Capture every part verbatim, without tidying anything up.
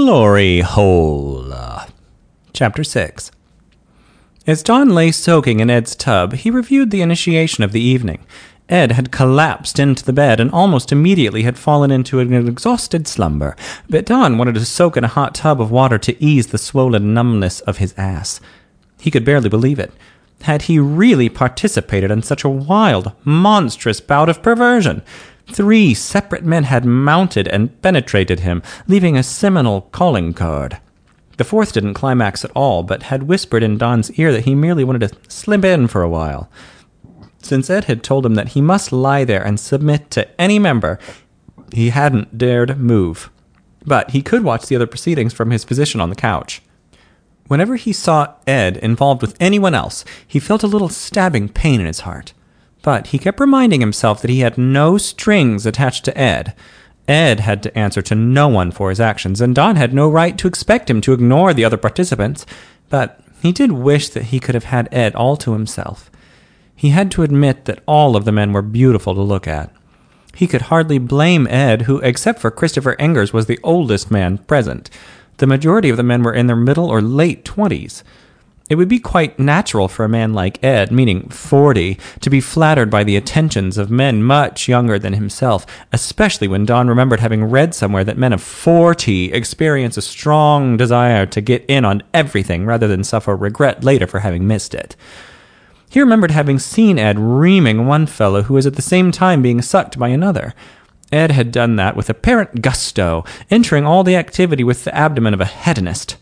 Glory Hole. Chapter six. As Don lay soaking in Ed's tub, he reviewed the initiation of the evening. Ed had collapsed into the bed and almost immediately had fallen into an exhausted slumber, but Don wanted to soak in a hot tub of water to ease the swollen numbness of his ass. He could barely believe it. Had he really participated in such a wild, monstrous bout of perversion? Three separate men had mounted and penetrated him, leaving a seminal calling card. The fourth didn't climax at all, but had whispered in Don's ear that he merely wanted to slip in for a while. Since Ed had told him that he must lie there and submit to any member, he hadn't dared move. But he could watch the other proceedings from his position on the couch. Whenever he saw Ed involved with anyone else, he felt a little stabbing pain in his heart. But he kept reminding himself that he had no strings attached to Ed. Ed had to answer to no one for his actions, and Don had no right to expect him to ignore the other participants. But he did wish that he could have had Ed all to himself. He had to admit that all of the men were beautiful to look at. He could hardly blame Ed, who, except for Christopher Engers, was the oldest man present. The majority of the men were in their middle or late twenties. It would be quite natural for a man like Ed, meaning forty, to be flattered by the attentions of men much younger than himself, especially when Don remembered having read somewhere that men of forty experience a strong desire to get in on everything rather than suffer regret later for having missed it. He remembered having seen Ed reaming one fellow who was at the same time being sucked by another. Ed had done that with apparent gusto, entering all the activity with the abdomen of a hedonist.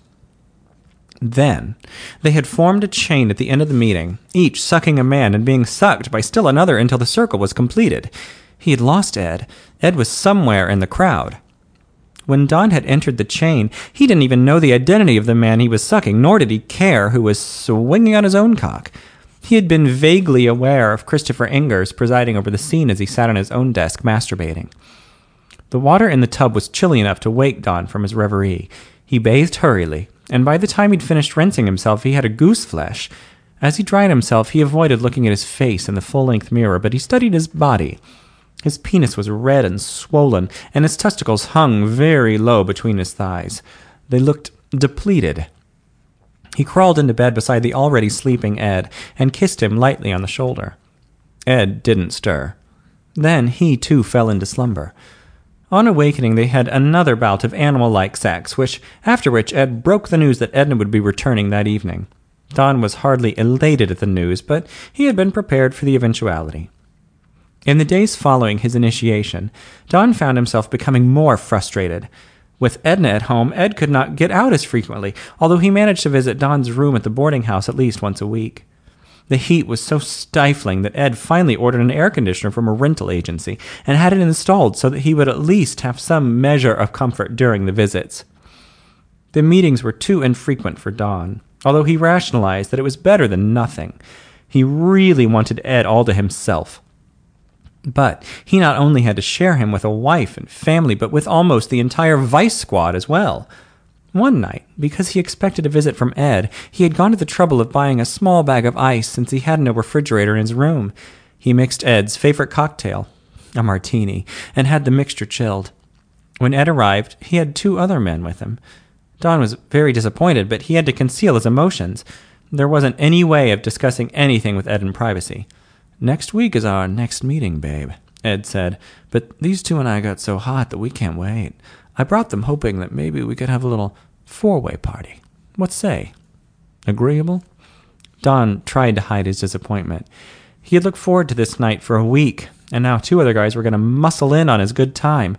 Then, they had formed a chain at the end of the meeting, each sucking a man and being sucked by still another until the circle was completed. He had lost Ed. Ed was somewhere in the crowd. When Don had entered the chain, he didn't even know the identity of the man he was sucking, nor did he care who was swinging on his own cock. He had been vaguely aware of Christopher Engers presiding over the scene as he sat on his own desk masturbating. The water in the tub was chilly enough to wake Don from his reverie. He bathed hurriedly, and by the time he'd finished rinsing himself, he had a goose flesh. As he dried himself, he avoided looking at his face in the full-length mirror, but he studied his body. His penis was red and swollen, and his testicles hung very low between his thighs. They looked depleted. He crawled into bed beside the already sleeping Ed and kissed him lightly on the shoulder. Ed didn't stir. Then he, too, fell into slumber. On awakening, they had another bout of animal-like sex, which, after which Ed broke the news that Edna would be returning that evening. Don was hardly elated at the news, but he had been prepared for the eventuality. In the days following his initiation, Don found himself becoming more frustrated. With Edna at home, Ed could not get out as frequently, although he managed to visit Don's room at the boarding house at least once a week. The heat was so stifling that Ed finally ordered an air conditioner from a rental agency and had it installed so that he would at least have some measure of comfort during the visits. The meetings were too infrequent for Don, although he rationalized that it was better than nothing. He really wanted Ed all to himself. But he not only had to share him with a wife and family, but with almost the entire Vice Squad as well. One night, because he expected a visit from Ed, he had gone to the trouble of buying a small bag of ice since he had no refrigerator in his room. He mixed Ed's favorite cocktail, a martini, and had the mixture chilled. When Ed arrived, he had two other men with him. Don was very disappointed, but he had to conceal his emotions. There wasn't any way of discussing anything with Ed in privacy. "Next week is our next meeting, babe," Ed said, "but these two and I got so hot that we can't wait. I brought them hoping that maybe we could have a little four-way party. What say? Agreeable?" Don tried to hide his disappointment. He had looked forward to this night for a week, and now two other guys were going to muscle in on his good time.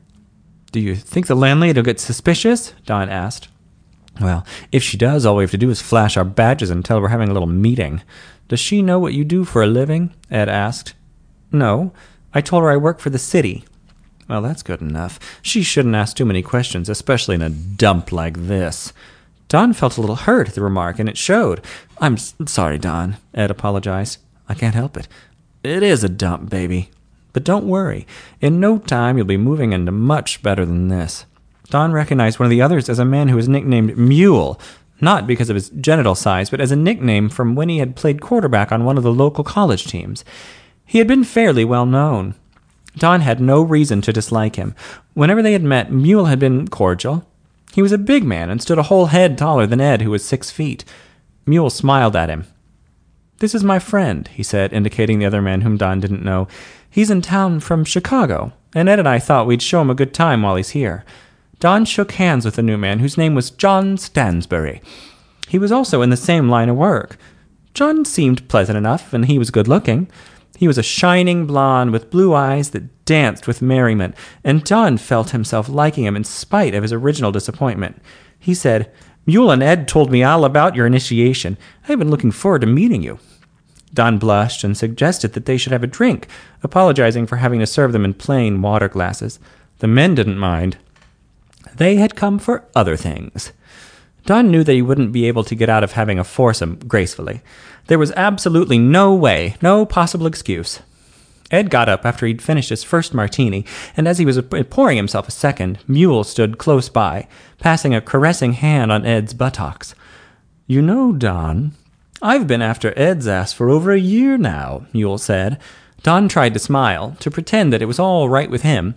"Do you think the landlady will get suspicious?" Don asked. "Well, if she does, all we have to do is flash our badges and tell her we're having a little meeting." "Does she know what you do for a living?" Ed asked. "No. I told her I work for the city." "Well, that's good enough. She shouldn't ask too many questions, especially in a dump like this." Don felt a little hurt at the remark, and it showed. "I'm s- sorry, Don," Ed apologized. "I can't help it. It is a dump, baby. But don't worry. In no time, you'll be moving into much better than this." Don recognized one of the others as a man who was nicknamed Mule, not because of his genital size, but as a nickname from when he had played quarterback on one of the local college teams. He had been fairly well known. Don had no reason to dislike him. Whenever they had met, Mule had been cordial. He was a big man and stood a whole head taller than Ed, who was six feet. Mule smiled at him. "This is my friend," he said, indicating the other man whom Don didn't know. "He's in town from Chicago, and Ed and I thought we'd show him a good time while he's here." Don shook hands with the new man, whose name was John Stansbury. He was also in the same line of work. John seemed pleasant enough, and he was good-looking. He was a shining blonde with blue eyes that danced with merriment, and Don felt himself liking him in spite of his original disappointment. He said, "Mule and Ed told me all about your initiation. I've been looking forward to meeting you." Don blushed and suggested that they should have a drink, apologizing for having to serve them in plain water glasses. The men didn't mind. They had come for other things. Don knew that he wouldn't be able to get out of having a foursome gracefully. There was absolutely no way, no possible excuse. Ed got up after he'd finished his first martini, and as he was pouring himself a second, Mule stood close by, passing a caressing hand on Ed's buttocks. "You know, Don, I've been after Ed's ass for over a year now," Mule said. Don tried to smile, to pretend that it was all right with him.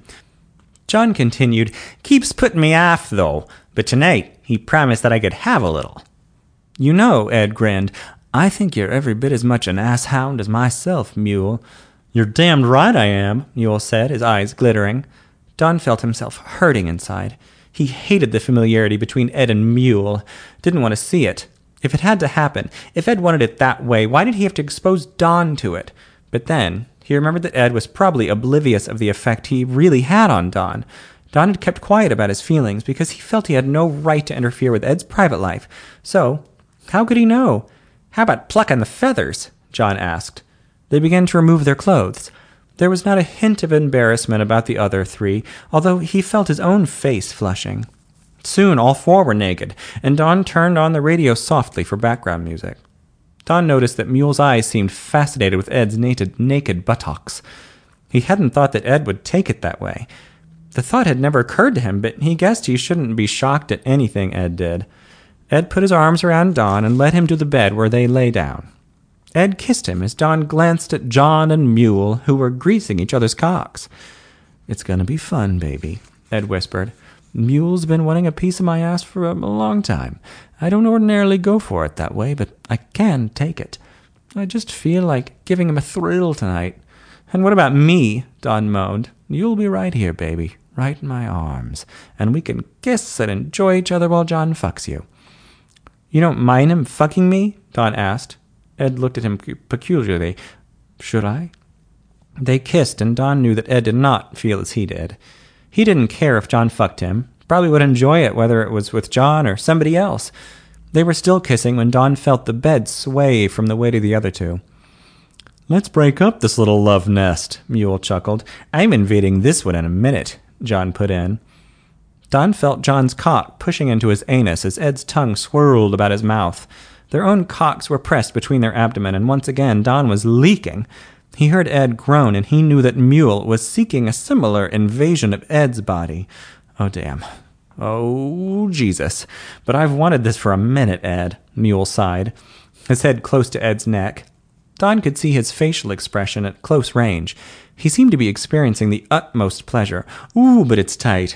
John continued, "Keeps putting me off, though, but tonight he promised that I could have a little." "You know," Ed grinned, "I think you're every bit as much an ass-hound as myself, Mule." "You're damned right I am," Mule said, his eyes glittering. Don felt himself hurting inside. He hated the familiarity between Ed and Mule, didn't want to see it. If it had to happen, if Ed wanted it that way, why did he have to expose Don to it? But then he remembered that Ed was probably oblivious of the effect he really had on Don. Don had kept quiet about his feelings because he felt he had no right to interfere with Ed's private life. So, how could he know? "How about plucking the feathers?" John asked. They began to remove their clothes. There was not a hint of embarrassment about the other three, although he felt his own face flushing. Soon all four were naked, and Don turned on the radio softly for background music. Don noticed that Mule's eyes seemed fascinated with Ed's naked, naked buttocks. He hadn't thought that Ed would take it that way. The thought had never occurred to him, but he guessed he shouldn't be shocked at anything Ed did. Ed put his arms around Don and led him to the bed where they lay down. Ed kissed him as Don glanced at John and Mule, who were greasing each other's cocks. "It's going to be fun, baby," Ed whispered. "Mule's been wanting a piece of my ass for a long time. I don't ordinarily go for it that way, but I can take it. I just feel like giving him a thrill tonight." "And what about me?" Don moaned. "You'll be right here, baby, right in my arms, and we can kiss and enjoy each other while John fucks you." "You don't mind him fucking me?" Don asked. Ed looked at him peculiarly. "Should I?" They kissed, and Don knew that Ed did not feel as he did. He didn't care if John fucked him. Probably would enjoy it whether it was with John or somebody else. They were still kissing when Don felt the bed sway from the weight of the other two. "Let's break up this little love nest," Mule chuckled. "I'm invading this one in a minute," John put in. Don felt John's cock pushing into his anus as Ed's tongue swirled about his mouth. Their own cocks were pressed between their abdomen, and once again Don was leaking. He heard Ed groan, and he knew that Mule was seeking a similar invasion of Ed's body. "Oh, damn. Oh, Jesus. But I've wanted this for a minute, Ed," Mule sighed, his head close to Ed's neck. Don could see his facial expression at close range. He seemed to be experiencing the utmost pleasure. "Ooh, but it's tight."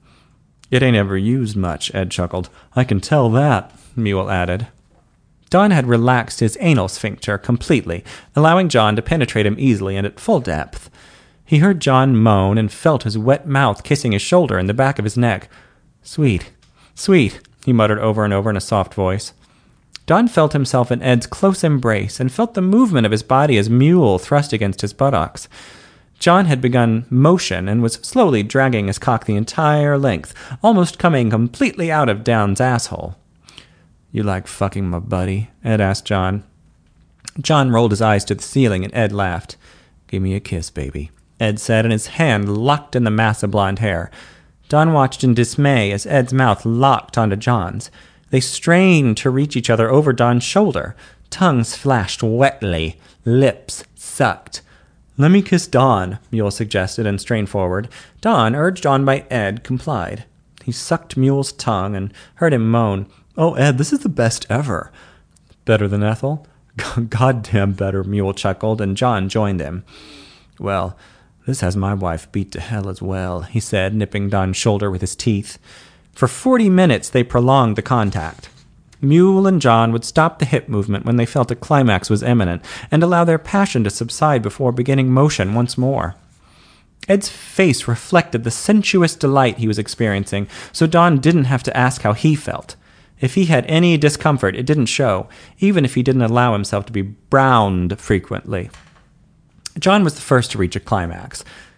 "It ain't ever used much," Ed chuckled. "I can tell that," Mule added. Don had relaxed his anal sphincter completely, allowing John to penetrate him easily and at full depth. He heard John moan and felt his wet mouth kissing his shoulder and the back of his neck. "Sweet, sweet," he muttered over and over in a soft voice. Don felt himself in Ed's close embrace and felt the movement of his body as Mule thrust against his buttocks. John had begun motion and was slowly dragging his cock the entire length, almost coming completely out of Don's asshole. "You like fucking my buddy?" Ed asked John. John rolled his eyes to the ceiling, and Ed laughed. "Give me a kiss, baby," Ed said, and his hand locked in the mass of blonde hair. Don watched in dismay as Ed's mouth locked onto John's. They strained to reach each other over Don's shoulder. Tongues flashed wetly. Lips sucked. "Let me kiss Don," Mule suggested and strained forward. Don, urged on by Ed, complied. He sucked Mule's tongue and heard him moan. "Oh, Ed, this is the best ever." "Better than Ethel?" "Goddamn better," Mule chuckled, and John joined him. "Well, this has my wife beat to hell as well," he said, nipping Don's shoulder with his teeth. For forty minutes they prolonged the contact. Mule and John would stop the hip movement when they felt a climax was imminent, and allow their passion to subside before beginning motion once more. Ed's face reflected the sensuous delight he was experiencing, so Don didn't have to ask how he felt. If he had any discomfort, it didn't show, even if he didn't allow himself to be browned frequently. John was the first to reach a climax.